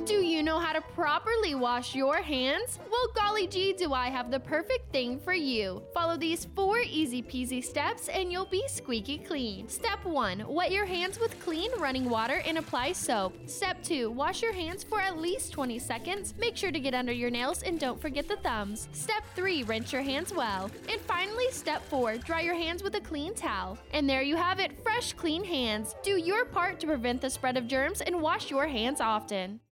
Do you know how to properly wash your hands? Well, golly gee, do I have the perfect thing for you. Follow these 4 easy peasy steps and you'll be squeaky clean. Step 1. Wet your hands with clean running water and apply soap. Step 2. Wash your hands for at least 20 seconds. Make sure to get under your nails and don't forget the thumbs. Step 3. Rinse your hands well. And finally, step 4. Dry your hands with a clean towel. And there you have it, fresh, clean hands. Do your part to prevent the spread of germs and wash your hands often.